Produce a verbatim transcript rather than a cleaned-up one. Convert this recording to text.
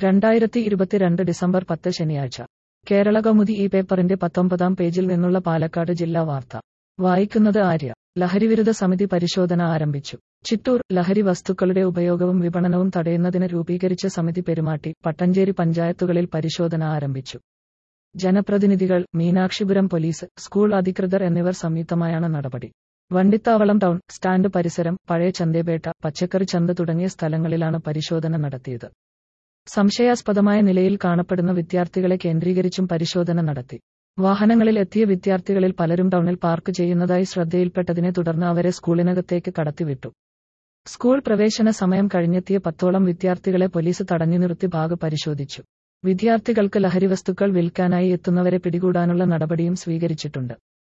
രണ്ടായിരത്തി ഇരുപത്തിരണ്ട് ഡിസംബർ പത്ത് ശനിയാഴ്ച കേരളകൗമുദി ഈ പേപ്പറിന്റെ പത്തൊമ്പതാം പേജിൽ നിന്നുള്ള പാലക്കാട് ജില്ലാ വാർത്ത വായിക്കുന്നത് ആര്യ. ലഹരിവിരുദ്ധ സമിതി പരിശോധന ആരംഭിച്ചു. ചിറ്റൂർ. ലഹരി വസ്തുക്കളുടെ ഉപയോഗവും വിപണനവും തടയുന്നതിന് രൂപീകരിച്ച സമിതി പെരുമാട്ടി, പട്ടഞ്ചേരി പഞ്ചായത്തുകളിൽ പരിശോധന ആരംഭിച്ചു. ജനപ്രതിനിധികൾ, മീനാക്ഷിപുരം പോലീസ്, സ്കൂൾ അധികൃതർ എന്നിവർ സംയുക്തമായാണ് നടപടി. വണ്ടിത്താവളം ടൗൺ, സ്റ്റാൻഡ് പരിസരം, പഴയ ചന്തേപേട്ട, പച്ചക്കറി ചന്ത തുടങ്ങിയ സ്ഥലങ്ങളിലാണ് പരിശോധന നടത്തിയത്. സംശയാസ്പദമായ നിലയിൽ കാണപ്പെടുന്ന വിദ്യാർത്ഥികളെ കേന്ദ്രീകരിച്ചും പരിശോധന നടത്തി. വാഹനങ്ങളിൽ എത്തിയ വിദ്യാർത്ഥികളിൽ പലരും ടൗണിൽ പാർക്ക് ചെയ്യുന്നതായി ശ്രദ്ധയിൽപ്പെട്ടതിനെ തുടർന്ന് അവരെ സ്കൂളിനകത്തേക്ക് കടത്തിവിട്ടു. സ്കൂൾ പ്രവേശന സമയം കഴിഞ്ഞെത്തിയ പത്തോളം വിദ്യാർത്ഥികളെ പോലീസ് തടഞ്ഞു നിർത്തി ബാഗ് പരിശോധിച്ചു. വിദ്യാർത്ഥികൾക്ക് ലഹരിവസ്തുക്കൾ വിൽക്കാനായി എത്തുന്നവരെ പിടികൂടാനുള്ള നടപടിയും സ്വീകരിച്ചിട്ടുണ്ട്.